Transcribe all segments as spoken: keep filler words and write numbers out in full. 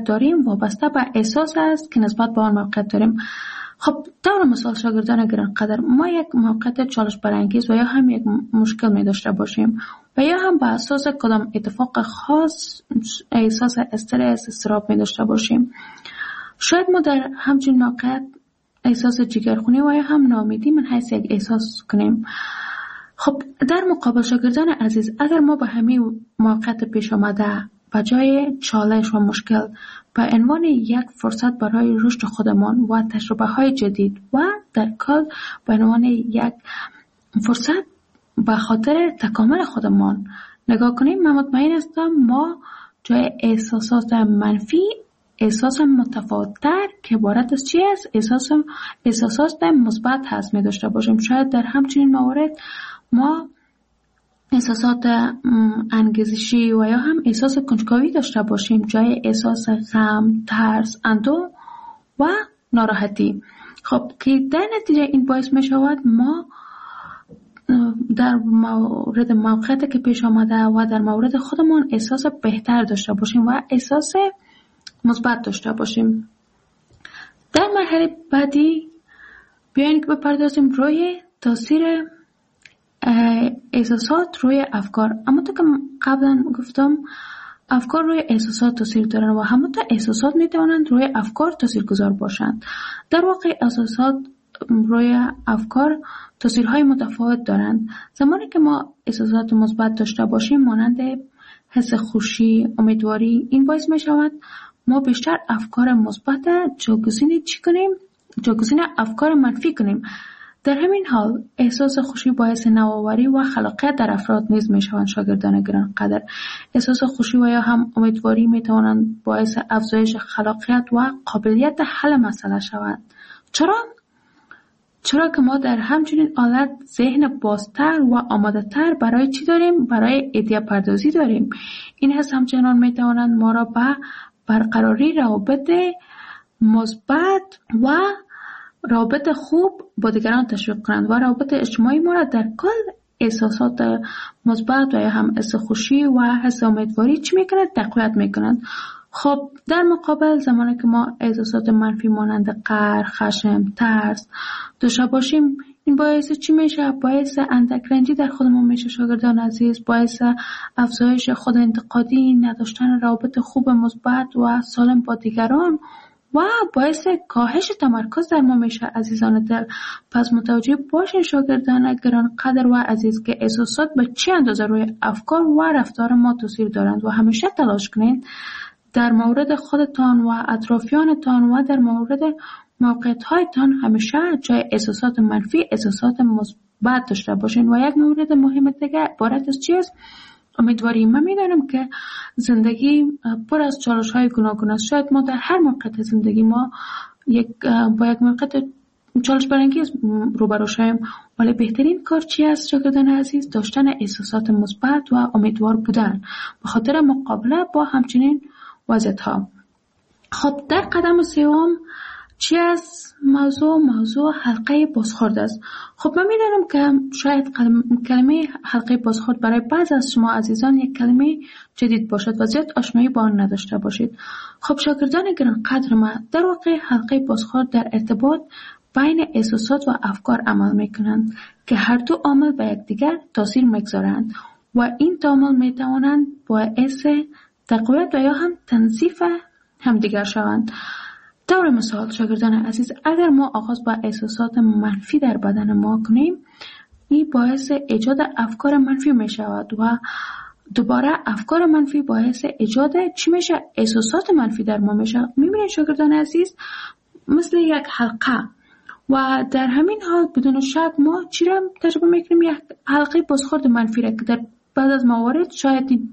داریم وابسته به احساس است که نسبت به آن موقعیت داریم. خب طور مثال شاگردان گرانقدر، ما یک موقعیت چالش برانگیز و یا هم یک مشکل می داشته باشیم و یا هم به اساس کدام اتفاق خاص احساس استرس استراب می داشته باشیم. شاید ما در همچین موقعیت احساس جگرخونی و یا هم ناامیدی من حیث یک احساس کنیم. خب در مقابل شاگردان عزیز، اگر ما به همین موقعیت پیش آمده به جای چالش و مشکل به عنوان یک فرصت برای رشد خودمان و تجربه های جدید و در کل به عنوان یک فرصت به خاطر تکامل خودمان نگاه کنیم، من مطمئن هستم ما جای احساسات منفی احساس متفاوت‌تر که عبارت از چی است؟ احساس احساسات مثبت هست می داشته باشیم. شاید در همچنین موارد ما احساسات انگیزشی و یا هم احساس کنجکاوی داشته باشیم جای احساس غم، ترس، اندوه و ناراحتی. خب که در نتیجه این باعث می شود ما در مورد موقعیتی که پیش آمده و در مورد خودمان احساس بهتر داشته باشیم و احساس مثبت داشته باشیم. در مرحله بعدی بیاین که بپردازیم روی تاثیر احساسات روی افکار. اما تا که قبلا گفتم افکار روی احساسات تاثیر دارن و همونطور احساسات میتوانند روی افکار تاثیرگذار باشند. در واقع احساسات روی افکار تاثیرهای متفاوت دارند. زمانی که ما احساسات مثبت داشته باشیم مانند حس خوشی، امیدواری، این باعث می شود ما بیشتر افکار مثبت جایگزین چی کنیم؟ جایگزین افکار منفی کنیم. در همین حال احساس خوشی باعث نوآوری و خلاقیت در افراد نیز می شوند. شاگردان گرانقدر، احساس خوشی و یا هم امیدواری می توانند باعث افزایش خلاقیت و قابلیت حل مسئله شوند. چرا؟ چرا که ما در همچنین حالت ذهن بازتر و آماده تر برای چی داریم؟ برای ایده پردازی داریم. این حس همچنان می توانند ما را به برقراری روابط مثبت و روابط خوب با دیگران تشویق کنند و روابط اجتماعی ما را در کل احساسات مثبت و یا هم حس خوشی و حس امیدواری چی میکنند؟ تقویت میکنند. خب در مقابل زمانی که ما احساسات منفی مانند قهر، خشم، ترس داشته باشیم، این باعث چی میشه؟ باعث اندک رنجی در خودمون میشه. شاگردان عزیز، باعث افزایش خود انتقادی، نداشتن روابط خوب مثبت و سالم با دیگران و باعث کاهش تمرکز در ما میشه. عزیزان دل، پس متوجه باشین شاگردان گران قدر و عزیز که احساسات به چه اندازه روی افکار و رفتار ما تاثیر دارند و همیشه تلاش کنید در مورد خودتان و اطرافیانتان و در مورد موقعیت‌هایتان همیشه جای احساسات منفی احساسات مثبت داشته باشین. و یک مورد مهم دیگه عبارت از چی است؟ امیدواری. من میدانم که زندگی پر از چالش‌های گوناگون است. شاید ما در هر موقعیت زندگی ما یک با یک موقعیت چالش برانگیز روبرو شویم، ولی بهترین کار چی است شاگردان عزیز؟ داشتن احساسات مثبت و امیدوار بودن به خاطر مقابله با همچنین وضعیت‌ها. خب در قدم سوم چی است؟ موضوع موضوع حلقه بازخورد است. خب من میدانم که شاید کلمه حلقه بازخورد برای بعض از شما عزیزان یک کلمه جدید باشد و زیاد آشنایی با آن نداشته باشید. خب شاگردان گران قدر من، در واقع حلقه بازخورد در ارتباط بین احساسات و افکار عمل میکنند که هر دو عامل به یکدیگر تاثیر میگذارند و این دو عامل میتوانند باعث تقویت و یا هم تنظیف همدیگر شوند. طور مثال شاگردان عزیز، اگر ما آغاز با احساسات منفی در بدن ما کنیم، این باعث ایجاد افکار منفی می شود و دوباره افکار منفی باعث ایجاد چی میشه؟ احساسات منفی در ما میشه. میبینید شاگردان عزیز مثل یک حلقه و در همین حال بدون شک ما چی را تجربه میکنیم؟ یک حلقه بازخورد منفی را که در بعد از موارد شاید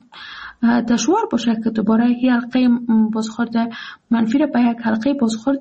دشوار باشه که دوباره یک حلقه بازخورد منفی را به یک حلقه بازخورد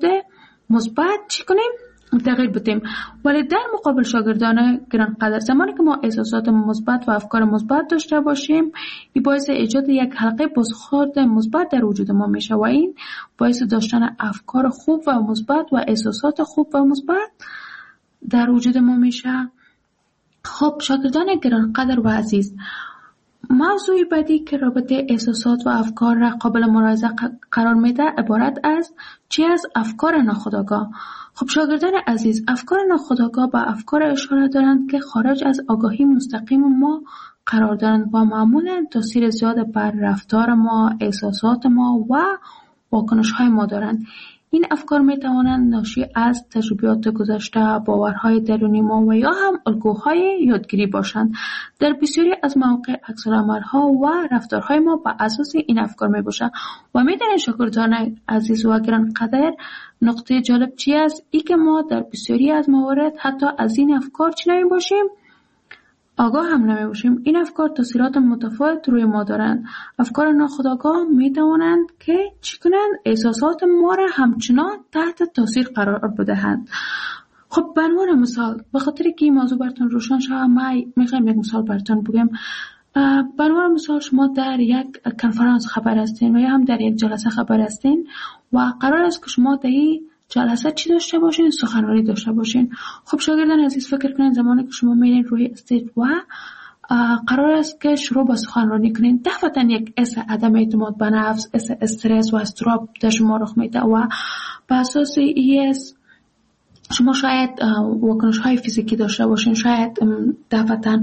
مثبت چی کنیم؟ تغییر بدیم. ولی در مقابل شاگردان گرانقدر، زمانی که ما احساسات مثبت و افکار مثبت داشته باشیم، این باعث ایجاد یک حلقه بازخورد مثبت در وجود ما میشه و این باعث داشتن افکار خوب و مثبت و احساسات خوب و مثبت در وجود ما میشه. خب شاگردان گرانقدر و عزیز، موضوع بعدی که رابطه احساسات و افکار را قابل ملاحظه قرار میده عبارت از چی از افکار ناخودآگاه. خب شاگردان عزیز، افکار ناخودآگاه به افکار اشاره دارند که خارج از آگاهی مستقیم ما قرار دارند و معمولا تاثیر زیاد بر رفتار ما، احساسات ما و واکنش های ما دارند. این افکار می توانند ناشی از تجربیات گذشته، باورهای درونی ما و یا هم الگوهای یادگیری باشند. در بسیاری از مواقع عکس‌العمل‌ها و رفتارهای ما بر اساس این افکار می باشند و می دانید شاگردان عزیز و گرانقدر، نقطه جالب چی است؟ ای که ما در بسیاری از موارد حتی از این افکار چی نمی باشیم؟ آگاه هم نمی باشیم. این افکار تاثیرات متفاوت روی ما دارند. افکار ناخودآگاه می توانند که چی کنند؟ احساسات ما را همچنان تحت تاثیر قرار بدهند. خب به عنوان مثال، به خاطر که این موضوع براتون روشن شود، من میخوام یک مثال براتون بگم. به عنوان مثال، شما در یک کنفرانس خبر هستین و یا هم در یک جلسه خبر هستین و قرار است که شما در این جلسه چی داشته باشین؟ سخنرانی داشته باشین. خب شاگردان عزیز، فکر کنین زمانی که شما میرین روی استیج و قرار است که شروع به سخنرانی کنین، دفعتا یک حس عدم اعتماد به نفس، حس استرس و اضطراب در شما رخ میده و به اساس این حس شما شاید واکنش های فیزیکی داشته باشین، شاید دفعتا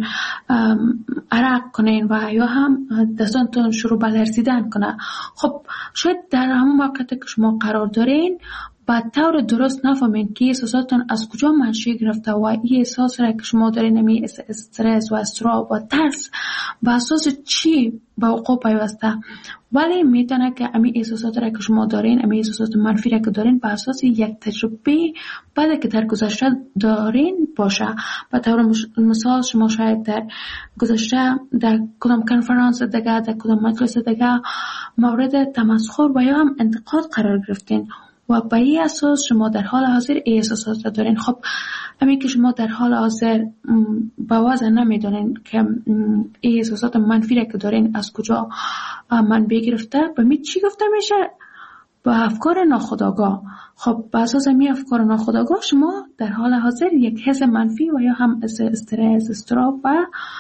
عرق کنین و یا هم دستانتون شروع به لرزیدن کنه. خب شاید در همون موقعیت که شما قرار دارین با طور درست نفهمین که احساساتتون از کجا منشأ گرفته و این احساس را که شما دارین، نمی استرس و اضطراب و ترس به اساس چی به وقوع پیوسته، ولی میتونه که امی احساسات را که شما دارین، امی احساسات منفی را که دارین به اساس یک تجربه بعد که در گذشته دارین باشه. به طور مثال شما شاید در گذشته در کدام کنفرانس دیگه، در کدام مجلس دیگه مورد تمسخر و یا هم انتقاد قرار گرفتین و به این اساس شما در حال حاضر احساسات دارین. خب همین که شما در حال حاضر به وضع نمیدونین که احساسات منفی را که دارین از کجا منبع گرفته، به می چی گفته میشه؟ به افکار ناخودآگاه. خب به اساس می افکار ناخودآگاه شما در حال حاضر یک حس منفی و یا هم حس استرس، اضطراب و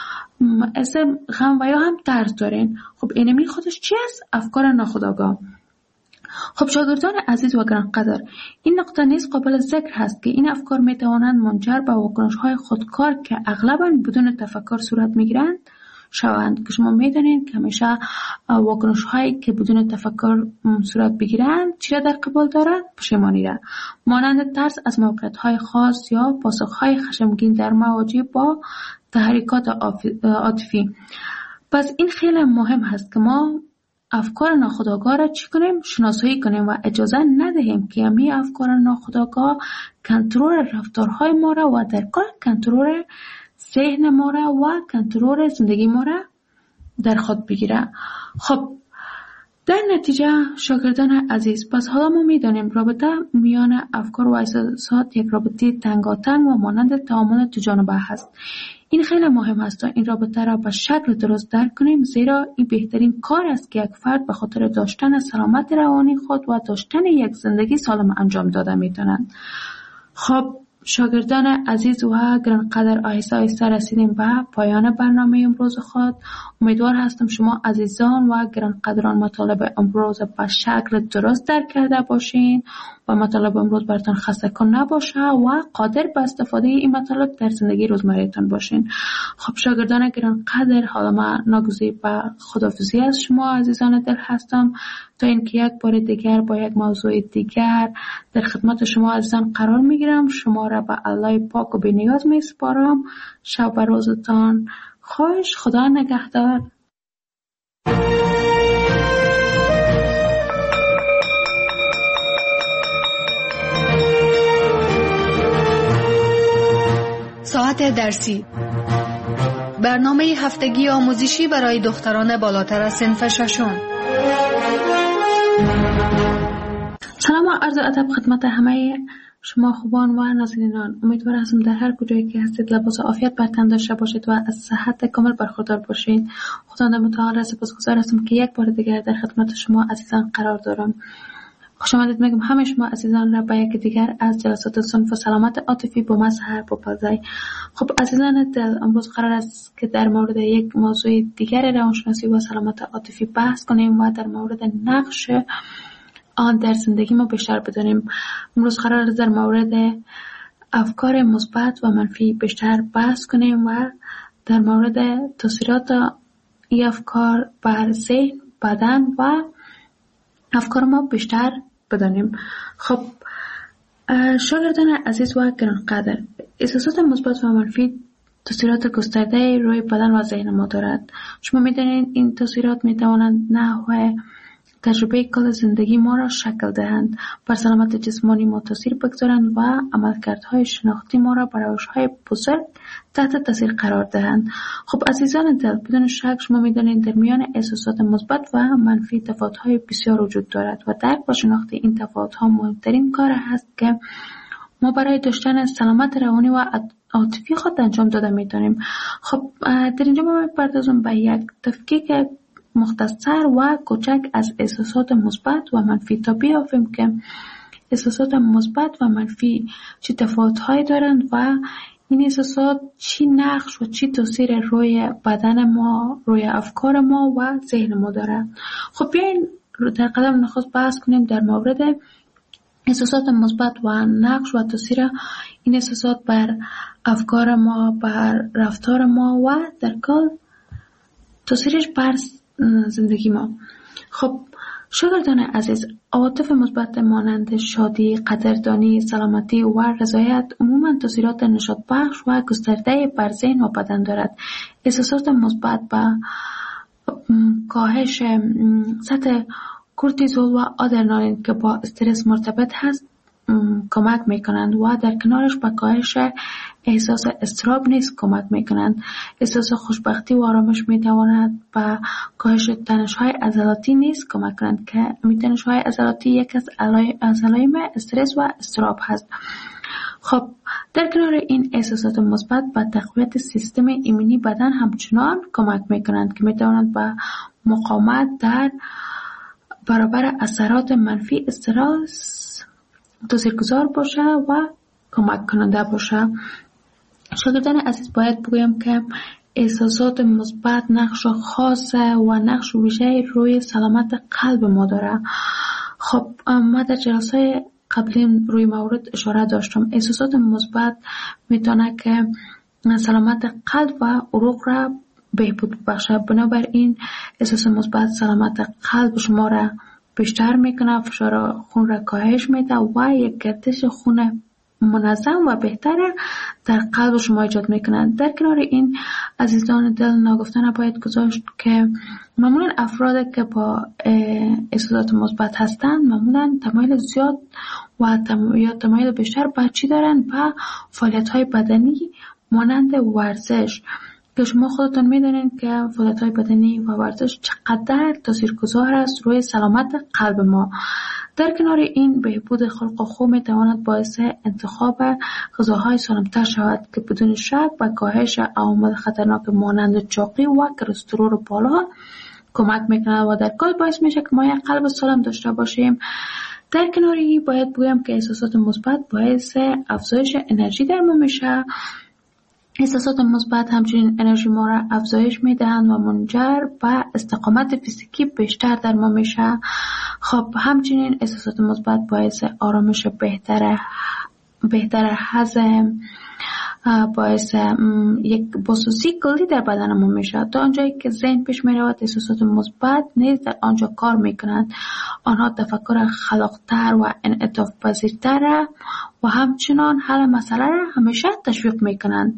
حس غم و یا هم ترس دارین. خب اینمی خودش چی است؟ افکار ناخودآگاه. خب شاگردان عزیز و گرانقدر، این نقطه نیز قابل ذکر هست که این افکار می توانند منجر به واکنش‌های خودکار که اغلباً بدون تفکر صورت می‌گیرند شوند. که شما می‌دانید که همیشه واکنش‌هایی که بدون تفکر صورت بگیرند چی را در قبال دارند؟ پشیمانی را، مانند ترس از موقعیت‌های خاص یا پاسخ‌های خشمگین در مواجه با تحریکات عاطفی. پس این خیلی مهم هست که ما افکار ناخودآگاه را چی کنیم؟ شناسایی کنیم و اجازه ندهیم که همین افکار ناخودآگاه کنترل رفتارهای ما را و در کل کنترل ذهن ما را و کنترل زندگی ما را در خود بگیره. خب در نتیجه شاگردان عزیز، پس حالا ما میدانیم رابطه میان افکار و احساسات یک رابطه تنگاتنگ و مانند تعامل دو جانبه هست. این خیلی مهم است تا این رابطه را به شکل درست درک کنیم، زیرا این بهترین کار است که یک فرد به خاطر داشتن سلامت روانی خود و داشتن یک زندگی سالم انجام داده میتونند. خب شاگردان عزیز و گرانقدر، آهسته آهسته رسیدیم به پایان برنامه امروز خود. امیدوار هستم شما عزیزان و گرانقدران مطالب امروز به شکل درست درک کرده باشین و مطالب امروز براتون خسته کن نباشه و قادر به استفاده این مطالب در زندگی روزمره‌تان باشین. خب شاگردان گرانقدر، حالا من ناگزیر به خداحافظی از شما عزیزان دل هستم تا اینکه یک بار دیگر با یک موضوع دیگر در خدمت شما عزیزان قرار میگیرم. شما را به الله پاک و بی‌نیاز میسپارم. شب و روزتان خوش. خدا نگهدار. ساعت درسی، برنامه هفتگی آموزشی برای دختران بالاتر از صنف ششم. سلام و عرض ادب خدمت همه شما خوبان و نازنینان. امیدوار هستم در هر کجایی که هستید لباس عافیت بر تن داشته باشید و از صحت کامل برخوردار باشید. خداوند متعال را سپاسگزار هستم که یک بار دیگر در خدمت شما عزیزان قرار دارم. خوش آمدید میگم همه شما عزیزان را به یک دیگر از جلسات صنف سلامت عاطفی با مظهر بپذیر. خب عزیزان دل، امروز قرار است که در مورد یک موضوع دیگر روانشناسی و سلامت عاطفی بحث کنیم و در مورد نقش آن در زندگی ما بیشتر بدانیم. امروز قرار است در مورد افکار مثبت و منفی بیشتر بحث کنیم و در مورد تاثیرات این افکار بر ذهن، بدن و افکار ما بیشتر بدانیم. خب شاگردان عزیز و گرانقدر، احساسات مثبت و منفی تاثیرات گسترده روی بدن و ذهن ما دارد. شما می‌دانید این تاثیرات می‌توانند نحو تجربه کل زندگی ما را شکل دهند، بر سلامت جسمانی ما تاثیر بگذارند و عملکردهای شناختی ما را بر روش‌های بزرگ تحت تاثیر قرار دهند. خب عزیزان دل، بدون شک شما می‌دانید در میان احساسات مثبت و منفی تفاوت‌های بسیار وجود دارد و درک و شناخت این تفاوت‌ها مهمترین کار است که ما برای داشتن سلامت روانی و عاطفی خود انجام داده می‌دانیم. خب در اینجا ما می‌پردازم به یک تفکیک مختصر و کوچک از احساسات مثبت و منفی تا بیافیم که احساسات مثبت و منفی چه تفاوت‌هایی دارند و این احساسات چی نقش و چی تاثیر روی بدن ما، روی افکار ما و ذهن ما دارد. خب بیاین در قدم نخست بحث کنیم در مورد احساسات مثبت و نقش و تاثیر این احساسات بر افکار ما، بر رفتار ما و در کل تاثیرش بر زندگی ما. خب شاگردان عزیز، عواطف مثبت مانند شادی، قدردانی، سلامتی و رضایت عموما تاثیرات نشاط بخش و گسترده بر ذهن و بدن دارد. احساسات مثبت با کاهش سطح کورتیزول و آدرنالین که با استرس مرتبط هست کمک میکنند و در کنارش به کاهش احساس اضطراب نیز کمک میکنند. احساس خوشبختی و آرامش میتواند به کاهش تنش‌های عضلاتی نیز کمک کنند که تنش‌های عضلاتی یک از علائم استرس و اضطراب هست. خب در کنار این احساسات مثبت به تقویت سیستم ایمنی بدن همچنان کمک میکنند که میتواند به مقاومت در برابر اثرات منفی استرس تاثیرگذار باشه و کمک کننده باشه. شاگردان عزیز، باید بگویم که احساسات مثبت نقش خاص و نقش ویژه روی سلامت قلب ما داره. خب ما در جلسه قبلی روی مورد اشاره داشتم. احساسات مثبت میتونه که سلامت قلب و عروق را بهبود بخشه. بنابراین احساس مثبت سلامت قلب شما را بیشتر میکنه، فشار خون را کاهش میده و یک گردش خون منظم و بهتر در قلب شما ایجاد میکنند. در کنار این عزیزان دل، ناگفتن باید گذاشت که معمولا افراد که با احساسات مثبت هستند معمولا تمایل زیاد و تم... یا تمایل بیشتر به چی دارن؟ به فعالیت های بدنی مانند ورزش، که شما خودتون میدونید که فعالیت های بدنی و ورزش چقدر تاثیرگذار است روی سلامت قلب ما. در کنار این بهبود خلق و خو میتواند باعث انتخاب غذاهای سالمتر شود که بدون شک به کاهش عوامل خطرناک مانند چاقی و کلسترول بالا کمک میکند و در کل باعث میشه که ما یک قلب سالم داشته باشیم. در کنار این باید بگویم که احساسات مثبت باعث افزایش انرژی در ما میشه. احساسات مثبت همچنین انرژی ما را افزایش میدهند و منجر به استقامت فیزیکی بیشتر در ما میشه. خب همچنین احساسات مثبت باعث آرامش بهتر بهتر هضم، باعث یک بسوسی کلی در بدن ما میشه. تا آنجایی که ذهن پیش میرود، احساسات مثبت نیز در آنجا کار میکنند. آنها تفکر خلاقتر و انعطاف پذیرتر و همچنان حل مسئله را همیشه تشویق میکنند.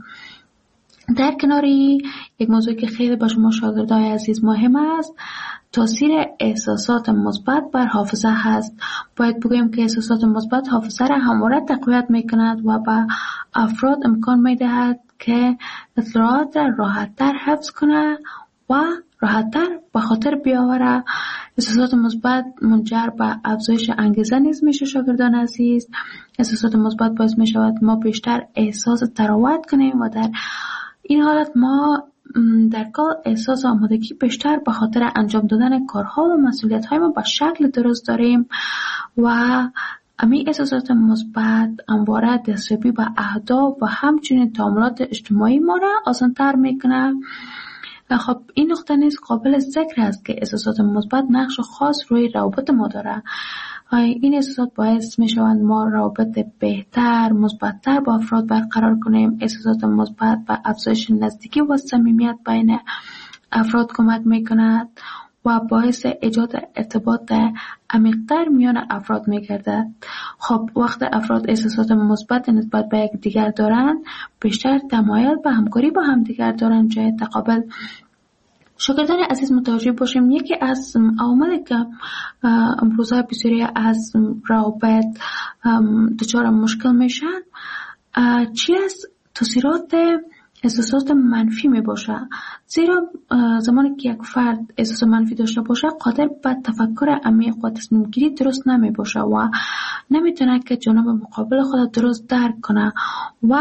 در کناری یک موضوع که خیلی با شما شاگردای عزیز مهم است، تاثیر احساسات مثبت بر حافظه هست. باید بگویم که احساسات مثبت حافظه را همواره تقویت میکند و به افراد امکان میدهد که اطلاعات را راحت‌تر حفظ کنه و راحت‌تر به خاطر بیاوره. احساسات مثبت منجر به افزایش انگیزه نیز میشه. شاگردان عزیز، احساسات مثبت باعث میشود ما بیشتر احساس تراوت کنیم و در این حالت ما در کل احساس آمادگی بیشتر به خاطر انجام دادن کارها و مسئولیت‌های ما به شکل درست داریم و امی احساسات مثبت همواره دستیابی به اهداف و همچنین تعاملات اجتماعی ما را آسان‌تر میکنه. خب این نقطه نیز قابل ذکر است که احساسات مثبت نقش خاص روی روابط ما داره. این احساسات باعث می شوند ما روابط بهتر، مثبت‌تر با افراد برقرار کنیم. احساسات مثبت به افزایش نزدیکی و صمیمیت بین افراد کمک می کند و باعث ایجاد ارتباط عمیق‌تر میان افراد می گردد. خب وقت افراد احساسات مثبت نسبت به یک دیگر دارند، بیشتر تمایل به همکاری با هم دیگر دارند جای تقابل. شاگردان عزیز متوجه باشیم یکی از عواملی که امروزها بسیاری از روابط دچار مشکل میشن چی است؟ تاثیرات احساسات منفی می باشه. زیرا زمانی که یک فرد احساس منفی داشته باشه قادر به تفکر عمیق و تصمیم گیری درست نمی باشه و نمیتونه که جانب مقابل خود درست درک کنه و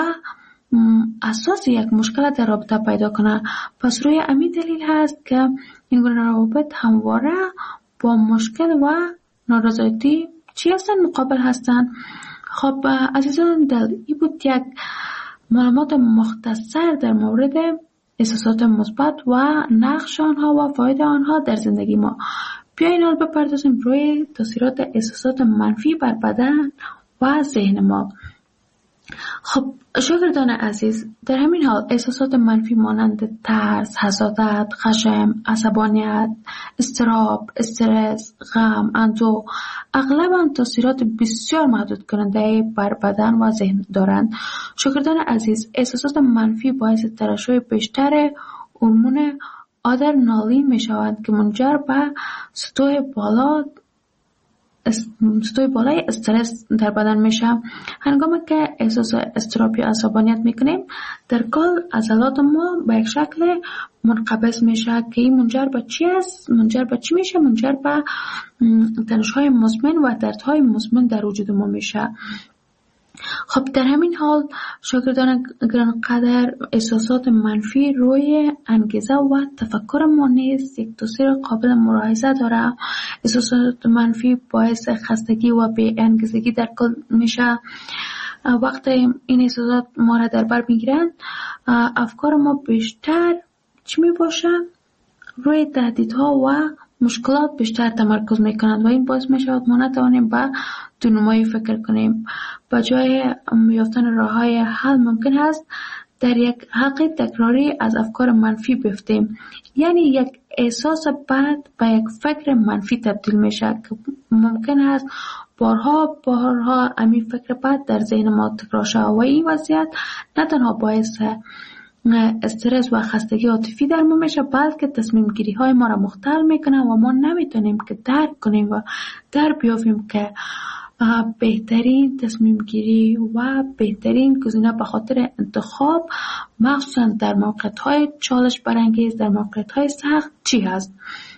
اساس یک مشکل در رابطه پیدا کنه. پس روی امی دلیل هست که این گونه روابط همواره با مشکل و نارضایتی چی هستن؟ مقابل هستن. خب عزیزان دل ای بود یک معلومات مختصر در مورد احساسات مثبت و نقش آنها و فایده آنها در زندگی ما. بیایید حال بپردازیم روی تاثیرات احساسات منفی بر بدن و ذهن ما. خب شاگردان عزیز، در همین حال احساسات منفی مانند ترس، حسادت، خشم، عصبانیت، اضطراب، استرس، غم، اندوه اغلباً تاثیرات بسیار محدود کننده بر بدن و ذهن دارند. شاگردان عزیز، احساسات منفی باعث ترشح بیشتر هورمون آدرنالین می شوند که منجر به سطوح بالا سطوح بالای استرس در بدن میشه. هنگامی که احساس اضطراب یا عصبانیت میکنیم در کل عضلات ما به یک شکل منقبض میشه که این منجر به چی است؟ منجر به چی میشه؟ منجر به تنش‌های مزمن و دردهای مزمن در وجود ما میشه. خب در همین حال شاگردان گرانقدر احساسات منفی روی انگیزه و تفکر ما نیز یک تاثیر قابل ملاحظه داره. احساسات منفی باعث خستگی و بی انگیزگی در کل میشه. وقتی این احساسات ما را در بر میگیرن افکار ما بیشتر چی می باشه؟ روی تهدیدها و مشکلات بیشتر تمرکز میکنند و این باعث میشود ما نتوانیم به دونمایی فکر کنیم. با جای یافتن راههای حل ممکن است در یک حلقه تکراری از افکار منفی بیفتیم. یعنی یک احساس بد به یک فکر منفی تبدیل میشه که ممکن است بارها بارها امی فکر بد در ذهن ما تکرار شود و این وضعیت نه تنها باعث استرس و خستگی عاطفی در ما میشه بلکه تصمیم گیری های ما را مختل میکنه و ما نمیتونیم که درک کنیم و در بیافیم که بهترین تصمیم گیری و بهترین گزینه به خاطر انتخاب مخصوصا در موقعیت های چالش برانگیز، در موقعیت های سخت چی هست.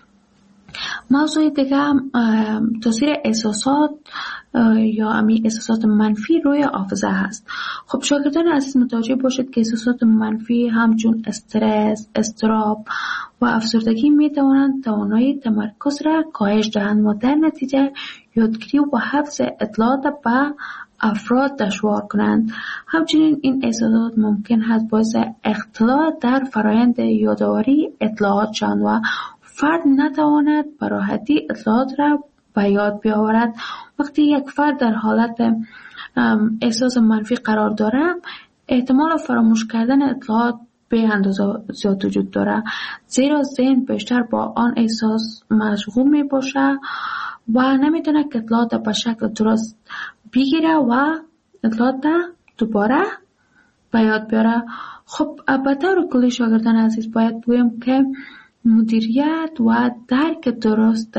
موضوع دیگه تاثیر احساسات یا امی احساسات منفی روی حافظه هست. خب شاگردان عزیز متوجه باشید که احساسات منفی همچون استرس، اضطراب و افسردگی می توانند توانایی تمرکز را کاهش دهند و در نتیجه یادگیری و حفظ اطلاعات به افراد دشوار کنند. همچنین این احساسات ممکن است باعث اختلال در فرایند یادآوری اطلاعات شوند و فرد نتواند به راحتی اطلاعات را به یاد بیاورد. وقتی یک فرد در حالت احساس منفی قرار دارد احتمال فراموش کردن اطلاعات به اندازه زیاد وجود دارد، زیرا ذهن بیشتر با آن احساس مشغول می باشه و نمیتونه که اطلاعات به شکل درست بگیره و اطلاعات دوباره به یاد بیاره. خب به طور کلی شاگردان عزیز باید بگویم که مدیریت و درک درست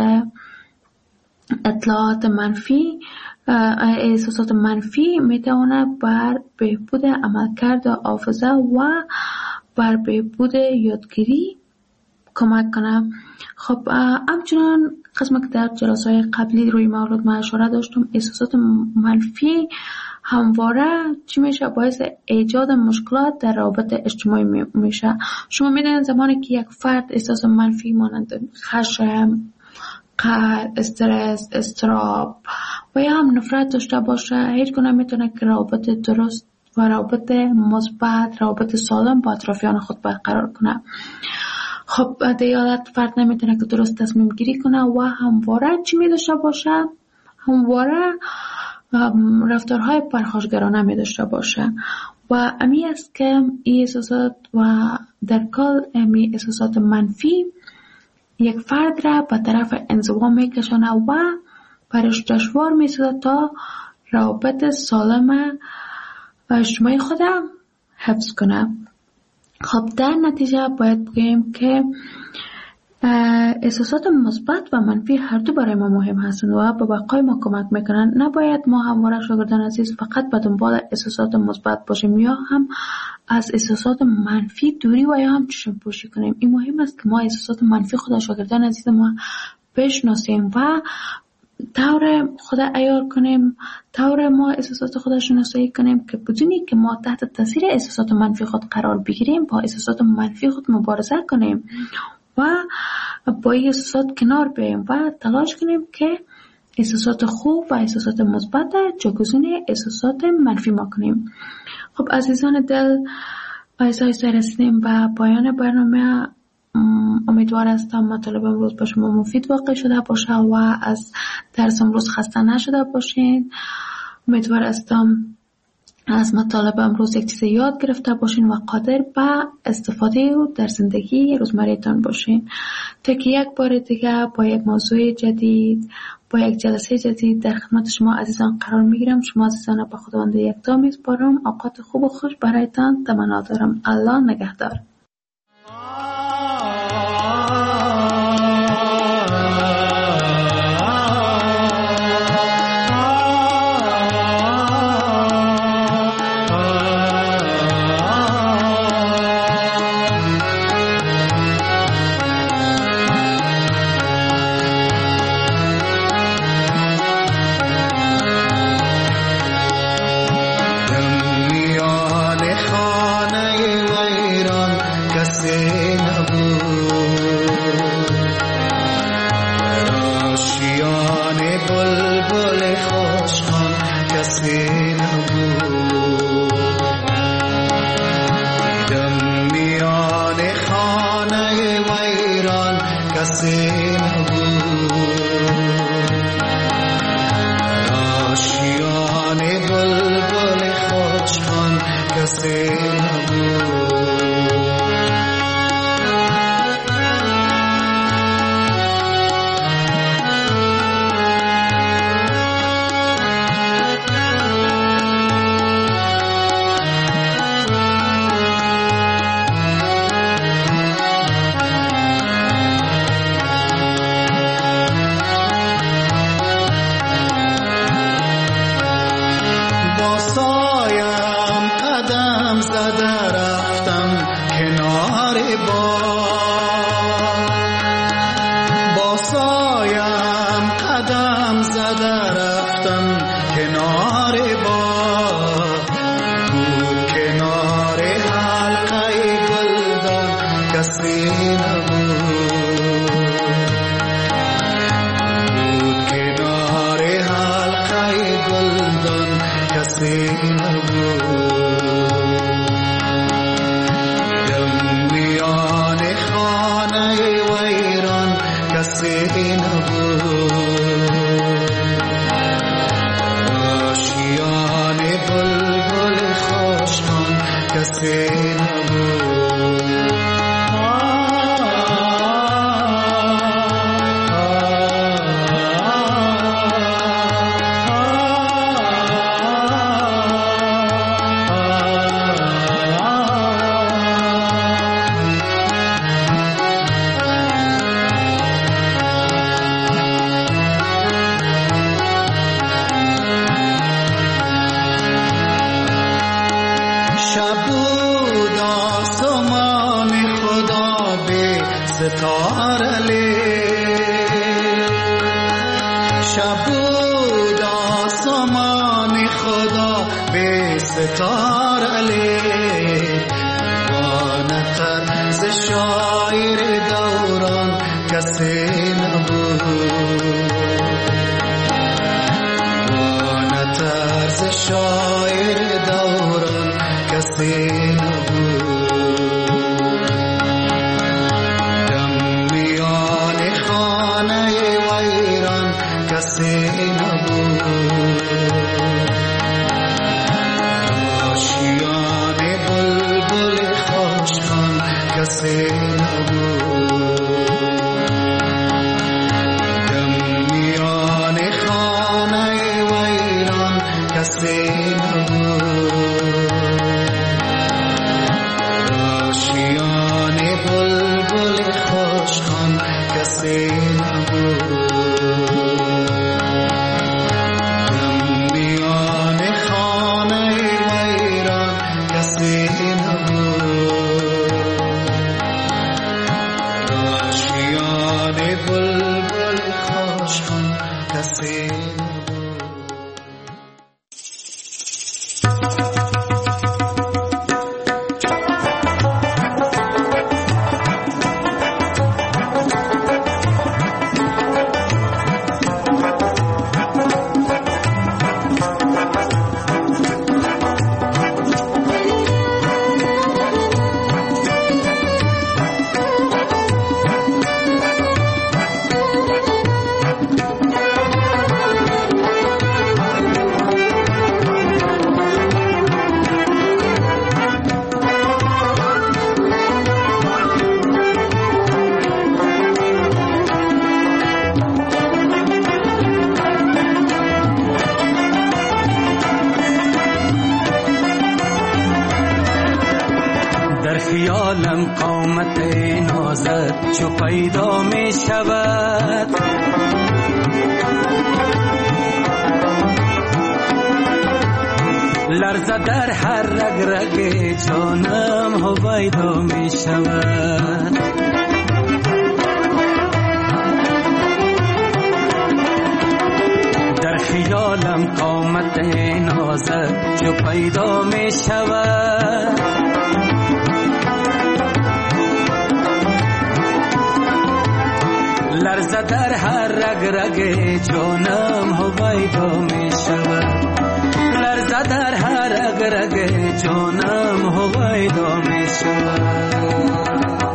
اطلاعات منفی، احساسات منفی میتواند بر بهبود عملکرد حافظه و بر بهبود یادگیری کمک کنه. خب همچنان قسم که در جلسه‌های قبلی روی موضوع ما اشاره داشتم، احساسات منفی همواره چی میشه؟ باعث ایجاد مشکلات در روابط اجتماعی میشه. شما میدونید زمانی که یک فرد احساس منفی مانند خشم، قهر، استرس، اضطراب و یا هم نفرت داشته باشه، هیچ گونه میتونه که روابط درست و روابط مثبت، روابط سالم با اطرافیان خود برقرار کنه. خب در این حالت فرد نمیتونه که درست تصمیم گیری کنه و همواره چی می داشته باشه؟ همواره رفتارهای پرخاشگرانه می داشته باشه و امی است که این احساسات و در کل امی احساسات منفی یک فرد را به طرف انزوا می کشانه و برش دشوار می سازد تا روابط سالم و اجتماعی خودم حفظ کنه. خب در نتیجه باید بگیم که احساسات مثبت و منفی هر دو برای ما مهم هستند و به بقای ما کمک میکنن. نباید ما همواره شاگردان عزیز فقط به دنبال احساسات مثبت باشیم یا هم از احساسات منفی دوری و یا هم چشم پوشی کنیم. این مهم است که ما احساسات منفی خود شاگردان عزیز ما بشناسیم و طور خود عیار کنیم، طور ما احساسات خود شناسایی کنیم که بدونی که ما تحت تاثیر احساسات منفی خود قرار بگیریم، با احساسات منفی خود مبارزه کنیم و با این احساسات کنار بیاییم و تلاش کنیم که احساسات خوب و احساسات مثبت جایگزین احساسات منفی ما کنیم. خب عزیزان دل، آیسته آیسته رسیدیم به پایان برنامه. امیدوار هستم مطالب امروز به شما مفید واقع شده باشه و از درس امروز خسته نشده باشین. امیدوار هستم از مطالب امروز یک چیز یاد گرفته باشین و قادر به استفاده و در زندگی روزمره‌تان باشین. تا که یک بار دیگه با یک موضوع جدید، با یک جلسه جدید در خدمت شما عزیزان قرار میگیرم. شما عزیزان به خداوند یکتا میسپارم. اوقات خوب و خوش برایتان تمنا دارم. الله نگهدار. ستار علی وانتر ز شاعر دوران کسی نبود وانتر ز شاعر دوران کسی نبود دم میان خانه ویران کسی نبود آشیان بلبل خوشخوان کسی نبود دم میان خانه ویران کسی نبود آشیان بلبل خوشخوان کسی نبود خیالم قامت نازت چو پیدا می شود لرزه در هر رگ رگ جانم هویدا می شود در خیالم قامت نازت چو پیدا می شود لرزه در هر رگ رگ جانم هویدا می شود لرزه در هر رگ رگ جانم هویدا می شود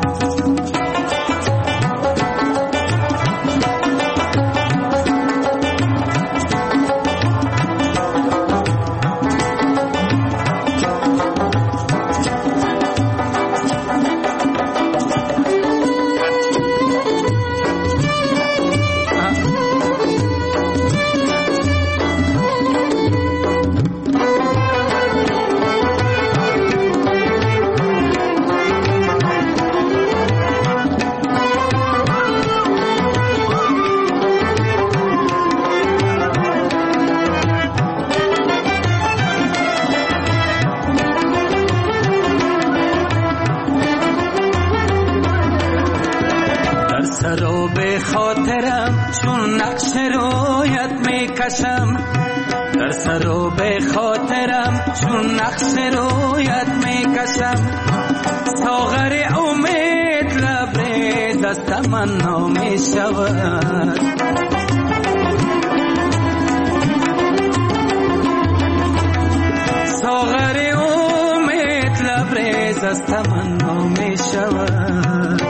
در سر و به خاطرم چون نقش رویت می کشم ساغر امید لبریز از تمنا می شود ساغر امید لبریز از تمنا می شود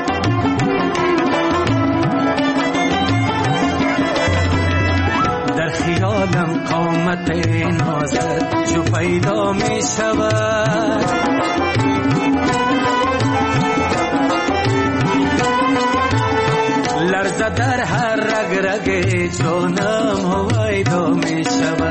خیالم قامت نازت جو پیدا می شود لرزه در هر رگ رگ جانم هویدا می شود